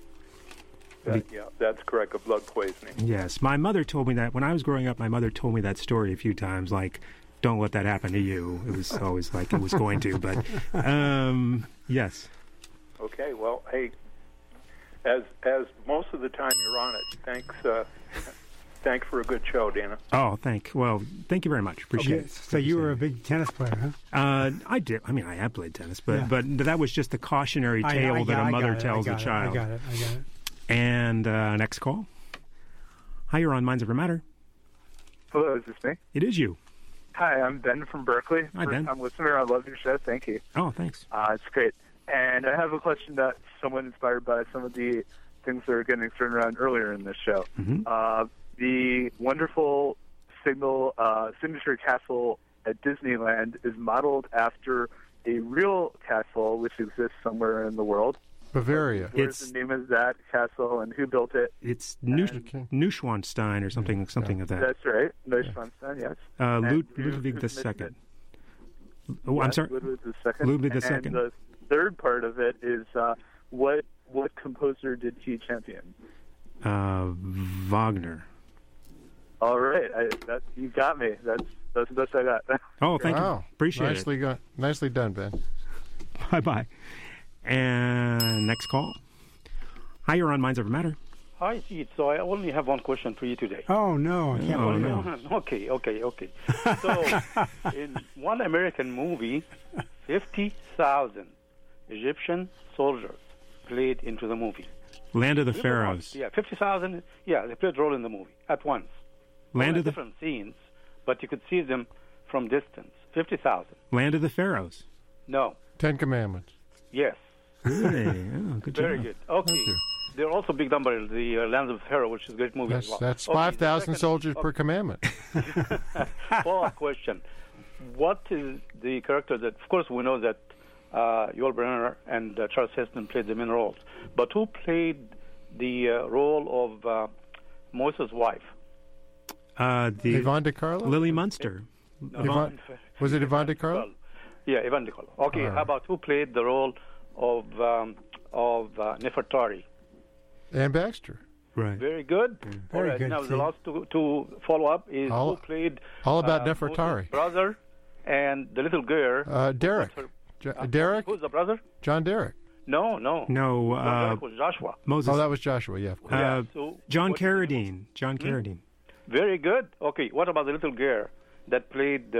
Yeah, that's correct. A blood poisoning. Yes, my mother told me that when I was growing up. My mother told me that story a few times. Like, don't let that happen to you. It was always like it was going to, but yes. Okay. Well, hey, as most of the time you're on it, thanks for a good show, Dana. Oh, thank you very much. Appreciate it. So you were a big tennis player, huh? I did. I mean, I have played tennis, but that was just the cautionary tale that a mother tells a child. I got it. And next call. Hi, you're on Minds Over Matter. Hello, is this me? It is you. Hi, I'm Ben from Berkeley. Hi, Ben. I'm a listener. I love your show. Thank you. Oh, thanks. It's great. And I have a question that's somewhat inspired by some of the things that are getting thrown around earlier in this show. Mm-hmm. The wonderful signature castle at Disneyland is modeled after a real castle which exists somewhere in the world. Bavaria. What's the name of that castle and who built it? It's Neuschwanstein or something of that. That's right. Neuschwanstein, yes. Ludwig II. Oh, I'm sorry. Ludwig II. Ludwig II. And the third part of it is what composer did he champion? Wagner. All right, you got me. That's the best I got. Oh, thank you. Appreciate it. Nicely done, Ben. Bye. And next call. Hi, you're on Minds Over Matter. Hi, Steve. So I only have one question for you today. Oh, no. I can't believe no. Okay. So, in one American movie, 50,000 Egyptian soldiers played into the movie. Land of the Pharaohs. Yeah, 50,000. Yeah, they played a role in the movie at once. Land of the different scenes, but you could see them from distance. 50,000. Land of the Pharaohs. No. 10 Commandments. Yes. Really? Oh, good job. Very good. Okay. There are also big number, the Lands of Pharaoh, which is a great movie as well. That's 5,000 soldiers per commandment. Follow-up question. What is the character that, of course, we know that Yul Brynner and Charles Heston played the main roles, but who played the role of Moses' wife? Yvonne De Carlo? Lily Munster. Was it Yvonne De Carlo? Yeah, Yvonne De Carlo. Okay, how about who played the role of Nefertari? Ann Baxter. Right. Very good. Very good. Now, the last to follow up is who played all about Nefertari. Brother and the little girl. Derek. Derek? Who's the brother? John Derek. No. No. Derek was Joshua. Moses. Oh, that was Joshua, yeah. Of course. So John Carradine. John Carradine. Very good. Okay, what about the little girl that played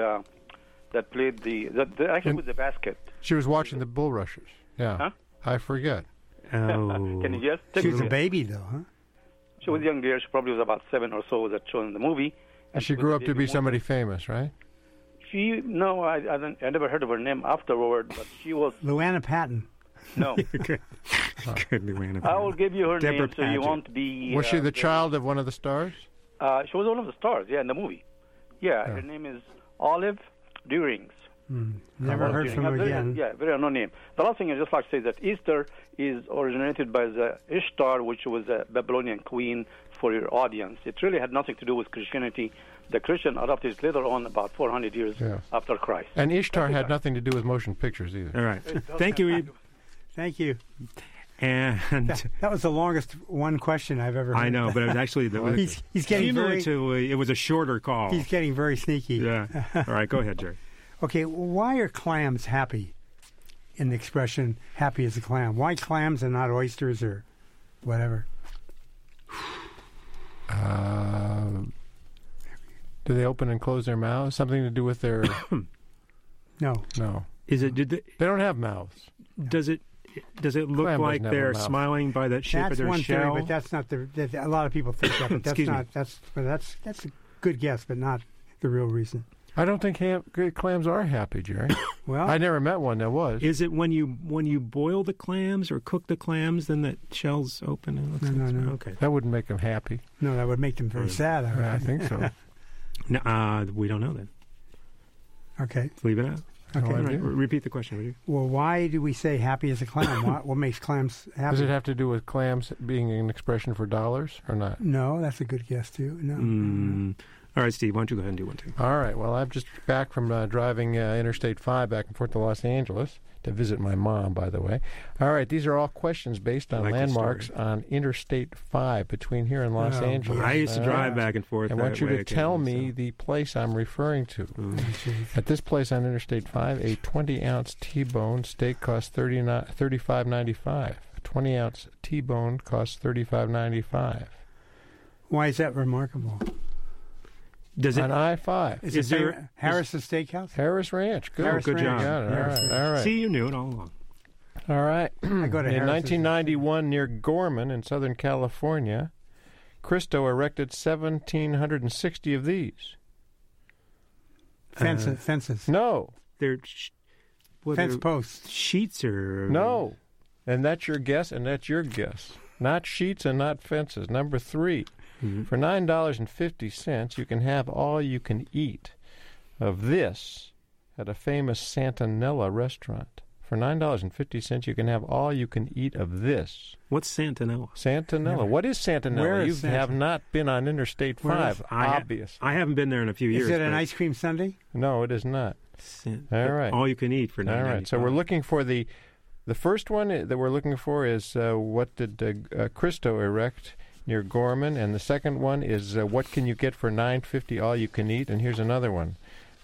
actually with the basket? She was watching the bulrushers. Yeah. Huh? I forget. Oh. Can you guess? She was a baby, though, huh? She was a young girl. She probably was about 7 or so that shown in the movie. And she grew up to be somebody famous, right? I never heard of her name afterward, but she was... Luana Patton. No. Good Luana Patton. I will give you her Deborah name so you won't be... Was she the child of one of the stars? She was one of the stars, in the movie. Yeah, her name is Olive Dearings. Never heard from her again. Very unknown name. The last thing I'd just like to say is that Easter is originated by the Ishtar, which was a Babylonian queen for your audience. It really had nothing to do with Christianity. The Christian adopted it later on, about 400 years after Christ. And Ishtar had nothing to do with motion pictures either. All right. Thank you, Eve. Thank you. And that was the longest one question I've ever heard. I know, but it was actually he's getting it was a shorter call. He's getting very sneaky. Yeah. All right, go ahead, Jerry. Okay, why are clams happy? In the expression "happy as a clam," why clams and not oysters or whatever? Do they open and close their mouths? Something to do with their? No. Is it? They don't have mouths. Does it look Clam like they're smiling by that shape of their one shell? Theory, but that's not a lot of people think that, but that's not. That's a good guess, but not the real reason. I don't think clams are happy, Jerry. Well, I never met one that was. Is it when you boil the clams or cook the clams, then the shell's open? And No. Okay. That wouldn't make them happy. No, that would make them very sad. I think so. No, we don't know then. Okay. Leave it out. Okay. All right. Repeat the question, would you? Well, why do we say happy as a clam? What makes clams happy? Does it have to do with clams being an expression for dollars or not? No, that's a good guess, too. No. All right, Steve, why don't you go ahead and do one, too? All right. Well, I'm just back from driving Interstate 5 back and forth to Los Angeles to visit my mom, by the way. All right. These are all questions based on landmarks on Interstate 5 between here and Los Angeles. I used to drive back and forth. I want you to tell me the place I'm referring to. At this place on Interstate 5, a 20-ounce T-bone steak costs $35.95. A 20-ounce T-bone costs $35.95. Why is that remarkable? Does it on I-5? Is there Harris's Steakhouse? Harris Ranch. Good, Good job. Got it. All right. See, you knew it all along. All right. I go to in Harris's 1991, near Gorman in Southern California, Christo erected 1,760 of these. Fences. No. They're fence posts. Sheets or no. And that's your guess, and that's your guess. Not sheets and not fences. Number 3. For $9.50, you can have all you can eat of this at a famous Santanella restaurant. For $9.50, you can have all you can eat of this. What's Santanella? Santanella. What is Santanella? Where You is have not been on Interstate 5, obvious. I haven't been there in a few years. Is it an ice cream sundae? No, it is not. All right. All you can eat for $9.95. All right. So we're looking for the first one that we're looking for is what did Christo erect near Gorman, and the second one is what can you get for $9.50 all you can eat, and here's another one.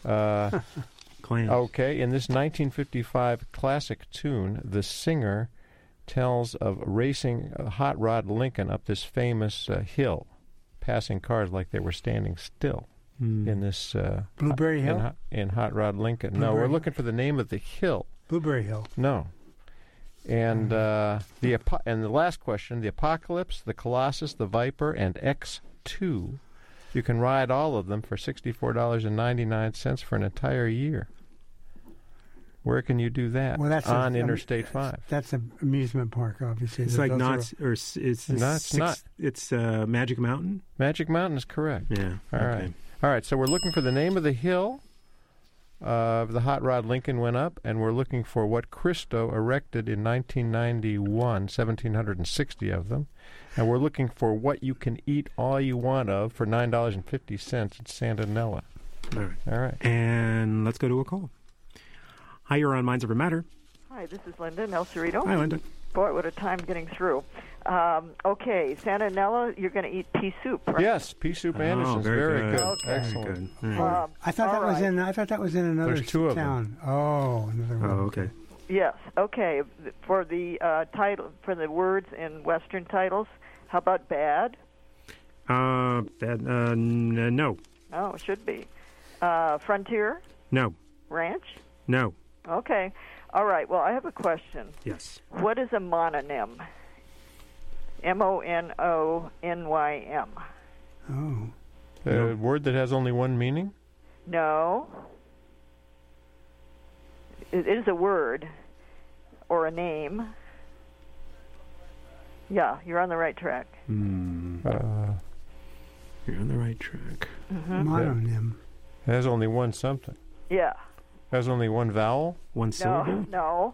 Clams. Okay, in this 1955 classic tune, the singer tells of racing a hot rod Lincoln up this famous hill, passing cars like they were standing still in this Blueberry Hill in Hot Rod Lincoln. Blueberry No, we're Hill? looking for the name of the hill. Blueberry Hill. No. And and the last question: the Apocalypse, the Colossus, the Viper, and X2. You can ride all of them for $64.99 for an entire year. Where can you do that? Well, that's on Interstate 5. That's an amusement park, obviously. It's like Knott's, or it's not. It's Magic Mountain. Magic Mountain is correct. Yeah. All right. All right. So we're looking for the name of the hill. The hot rod Lincoln went up, and we're looking for what Christo erected in 1991, 1,760 of them. And we're looking for what you can eat all you want of for $9.50 at Santanella. All right. All right. And let's go to a call. Hi, you're on Minds Over Matter. Hi, this is Linda El Cerrito. Hi, Linda. Boy, what a time getting through. Okay, Santanella, you're going to eat pea soup, right? Yes, pea soup Anderson's. very good. Okay. Excellent. Very good. I thought that was in another There's two of town. Oh, another one. Oh, okay. Yes. Okay. For the title, for the words in Western titles, how about bad? No. Oh, it should be. Frontier? No. Ranch? No. Okay. All right. Well, I have a question. Yes. What is a mononym? M-O-N-O-N-Y-M. Oh. A word that has only one meaning? No. It is a word or a name. Yeah, you're on the right track. You're on the right track. Mm-hmm. Mononym. It has only one something. Yeah. It has only one vowel? One syllable? No.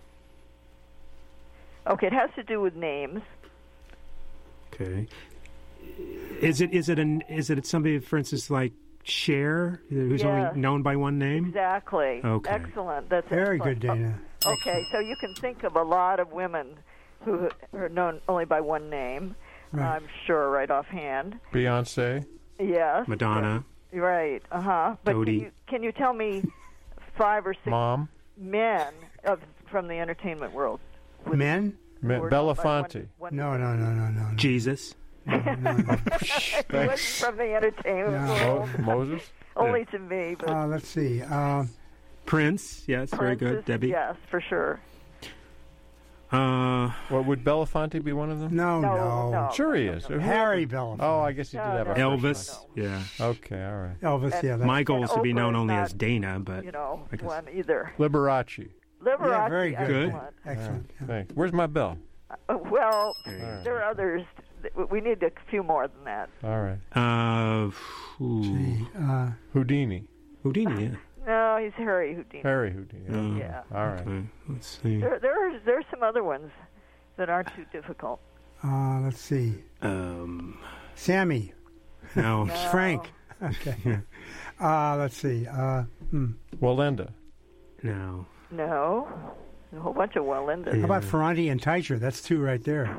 Okay, it has to do with names. Okay. Is it somebody, for instance, like Cher, who's only known by one name? Exactly. Okay. Excellent. That's very excellent. good, Dana. Okay, so you can think of a lot of women who are known only by one name. Right. I'm sure, right offhand. Beyonce? Yes. Madonna? Right. But Dodie. can you tell me 5 or 6 Mom? men from the entertainment world? Men? Belafonte. No. Jesus? He wasn't from the entertainment world. Moses? Only to me. But Let's see. Prince? Yes, very good. Princess, Debbie? Yes, for sure. What, would Belafonte be one of them? No. Sure he is. Harry Belafonte. Oh, I guess he did have a Elvis. Yeah. Okay, all right. Elvis, yeah. My goal is to be known Oprah's only not, as Dana, but I guess. One either. Liberace. Yeah, very good. Excellent. Excellent. Yeah. Thanks. Where's my bell? Well, there are others. We need a few more than that. All right. Houdini. Houdini, yeah. No, he's Harry Houdini. Harry Houdini. Yeah. All right. Okay. Let's see. There's some other ones that aren't too difficult. Let's see. Sammy. No. Frank. Okay. Let's see. Walinda. No. No. A whole bunch of Walindas. How about Ferranti and Teicher? That's two right there.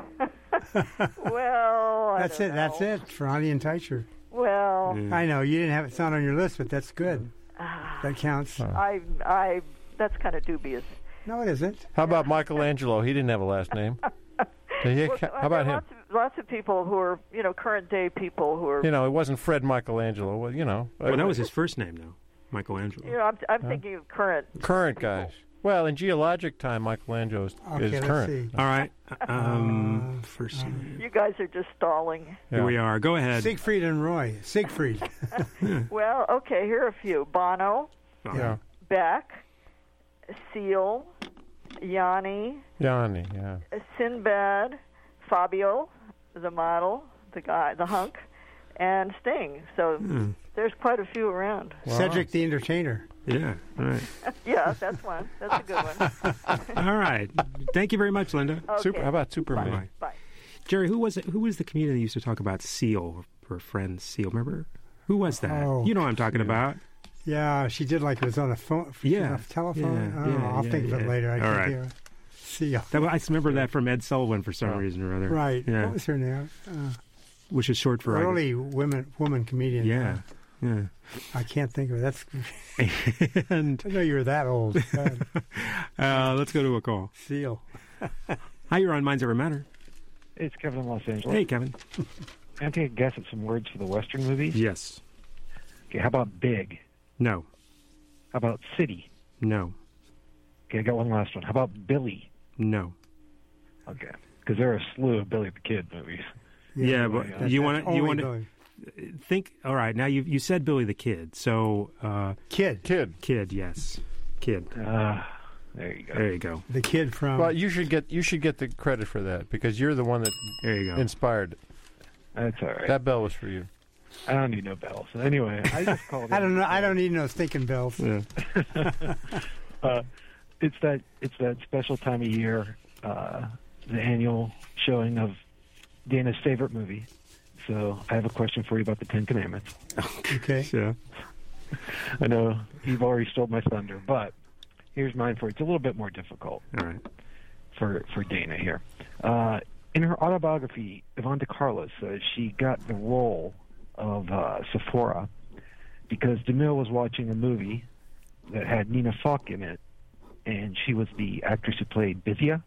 Well, That's it. That's it. Ferranti and Teicher. Well, I know you didn't have it sound on your list, but that's good. That counts. That's kind of dubious. No, it isn't. How about Michelangelo? He didn't have a last name. How about him? Lots of people who are, current day people who are. It wasn't Fred Michelangelo. Well, Well, that was his first name, though. Michelangelo. I'm thinking of current. Current guys. Well, in geologic time, Michelangelo is current. See. All right. First name. You guys are just stalling. Here we are. Go ahead. Siegfried and Roy. Siegfried. Well, okay, here are a few. Bono. Yeah. Beck. Seal. Yanni. Yeah. Sinbad. Fabio, the model, the hunk, and Sting. So there's quite a few around. Wow. Cedric the Entertainer. Yeah, all right. Yeah, that's one. That's a good one. All right. Thank you very much, Linda. Okay. How about Superman? Bye. Jerry, who was the comedian that used to talk about Seal, her friend Seal? Remember? Who was that? Oh, you know what I'm talking about. Yeah, she did like it was on a phone. Yeah. On a telephone. I'll think of it later. I all can't right. hear. Seal. I remember that from Ed Sullivan for some reason or other. Right. Yeah. What was her name? Which is short for early woman comedian. Yeah. Yeah. I can't think of it. That's. And I know you were that old. let's go to a call. Seal. Hi, you're on Minds Ever Matter. It's Kevin in Los Angeles. Hey, Kevin. Can I take a guess at some words for the Western movies? Yes. Okay, how about big? No. How about city? No. Okay, I got one last one. How about Billy? No. Okay, because there are a slew of Billy the Kid movies. Yeah, but you want to think. All right, now you said Billy the Kid, so Kid, yes, Kid. There you go. There you go. The kid from. Well, you should get the credit for that because you're the one that inspired it. That's all right. That bell was for you. I don't need no bells. Anyway, I just called. I don't know. I don't need no stinking bells. Yeah. It's that special time of year, the annual showing of Dana's favorite movie. So I have a question for you about the Ten Commandments. Okay. Yeah. I know you've already stole my thunder, but here's mine for you. It's a little bit more difficult. All right. For Dana here. In her autobiography, Yvonne de Carlos says she got the role of Sephora because DeMille was watching a movie that had Nina Falk in it, and she was the actress who played Bithia.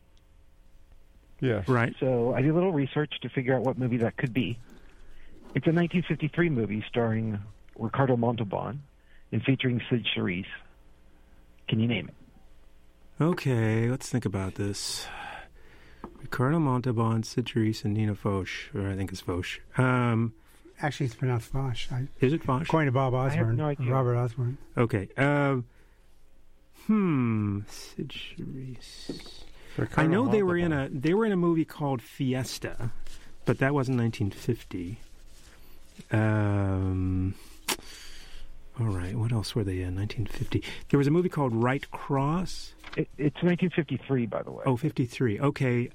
Yeah. Right. So I did a little research to figure out what movie that could be. It's a 1953 movie starring Ricardo Montalban and featuring Sid Charisse. Can you name it? Okay, let's think about this. Ricardo Montalban, Sid Charisse, and Nina Foch, or I think it's Foch. Actually, it's pronounced Foch. Is it Foch? According to Bob Osborne. I have no idea. Robert Osborne. Okay. Sid Charisse. Ricardo I know they were Montalban. in a movie called Fiesta, but that wasn't 1950. All right, what else were they in 1950? There was a movie called Right Cross. It's 1953, by the way. Oh, 53. Okay.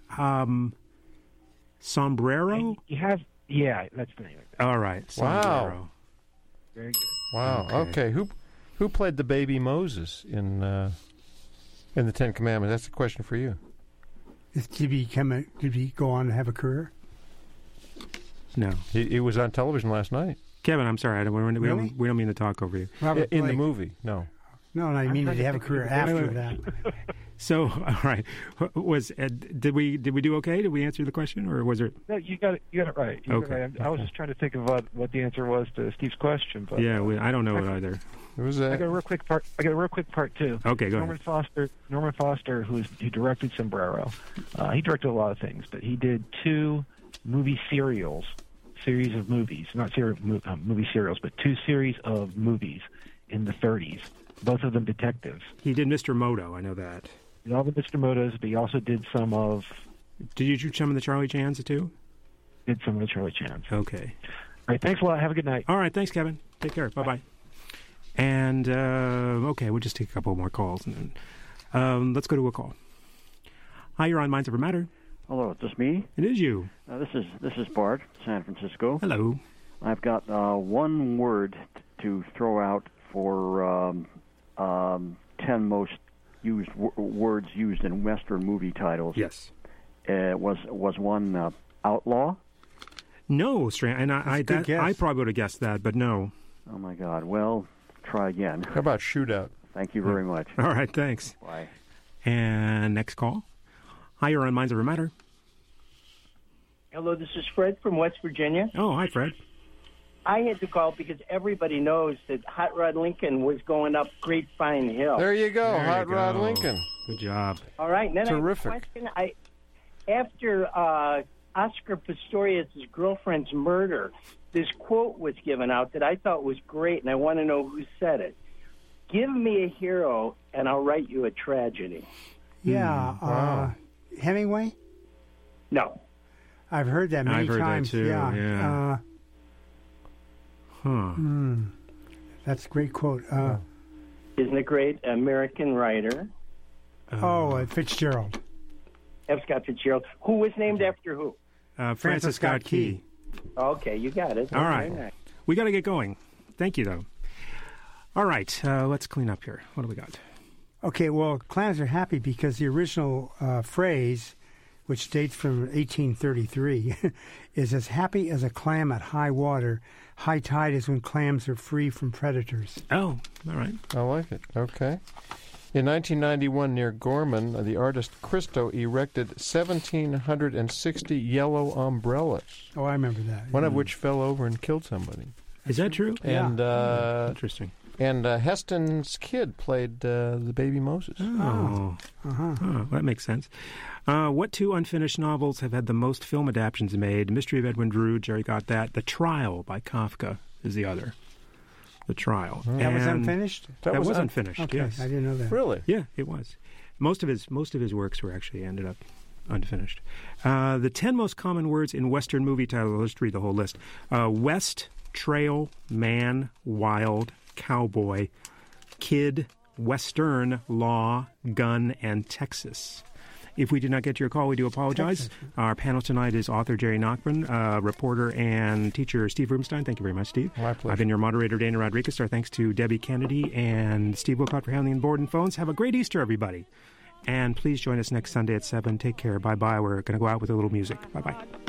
Sombrero? And you have, yeah, that's the name of it. All right. Sombrero. Wow. Very good. Wow. Okay. Who played the baby Moses in the Ten Commandments? That's a question for you. Did he go on to have a career? No. He was on television last night. Kevin, I'm sorry. We don't mean to talk over you. Robert In the Blake. movie, no. No, I mean, did he have a career after that? So, all right, did we do okay? Did we answer the question, or was there? No, you got it right. You got it right. I was just trying to think of what the answer was to Steve's question, but yeah, I don't know it either. Who was that? I got a real quick part too. Okay, go Norman ahead. Norman Foster, who directed Sombrero. He directed a lot of things, but he did 2 movie series of movies, not movie serials, but 2 series of movies in the 30s. Both of them detectives. He did Mr. Moto, I know that. He did all the Mr. Motos, but he also did some of... Did you do some of the Charlie Chans, too? Did some of the Charlie Chans. Okay. All right, thanks a lot. Have a good night. All right, thanks, Kevin. Take care. Bye-bye. And, okay, we'll just take a couple more calls, and then let's go to a call. Hi, you're on Minds Over Matter. Hello, is this me? It is you. This is Bart, San Francisco. Hello. I've got one word to throw out for 10 most used words used in Western movie titles. Yes. Was one outlaw? No, and I probably would have guessed that, but no. Oh my God! Well, try again. How about shootout? Thank you very much. All right, thanks. Bye. And next call. Hi, you're on Minds Over Matter. Hello, this is Fred from West Virginia. Oh, hi, Fred. I had to call because everybody knows that Hot Rod Lincoln was going up Grapevine Hill. There you go, Hot Rod Lincoln. Good job. All right, and then terrific. I have a question. After Oscar Pistorius' girlfriend's murder, this quote was given out that I thought was great, and I want to know who said it. Give me a hero, and I'll write you a tragedy. Yeah. Wow. Hemingway? No. I've heard that many times. I've heard that too, yeah. That's a great quote. Isn't it great? American writer. Fitzgerald. F. Scott Fitzgerald. Who was named after who? Francis Scott Key. Okay, you got it. All right. We got to get going. Thank you, though. All right, let's clean up here. What do we got? Okay, well, clams are happy because the original phrase, which dates from 1833, is as happy as a clam at high water. High tide is when clams are free from predators. Oh, all right. I like it. Okay. In 1991, near Gorman, the artist Christo erected 1,760 yellow umbrellas. Oh, I remember that. One of which fell over and killed somebody. Is that true? And interesting. And Heston's kid played the baby Moses. Oh, that makes sense. What 2 unfinished novels have had the most film adaptations made? Mystery of Edwin Drood, Jerry got that. The Trial by Kafka is the other. The Trial. That was unfinished? That was unfinished, okay, yes. I didn't know that. Really? Yeah, it was. Most of his works were actually ended up unfinished. The 10 most common words in Western movie titles. Let's read the whole list. West, trail, man, wild, cowboy, kid, western, law, gun, and Texas. If we did not get to your call, we do apologize. Our panel tonight is author Jerry Nachman, reporter and teacher Steve Rubenstein. Thank you very much, Steve. My pleasure. I've been your moderator, Dana Rodriguez. Our thanks to Debbie Kennedy and Steve Wilcott for handling the board and phones. Have a great Easter, everybody. And please join us next Sunday at 7. Take care. Bye-bye. We're going to go out with a little music. Bye-bye.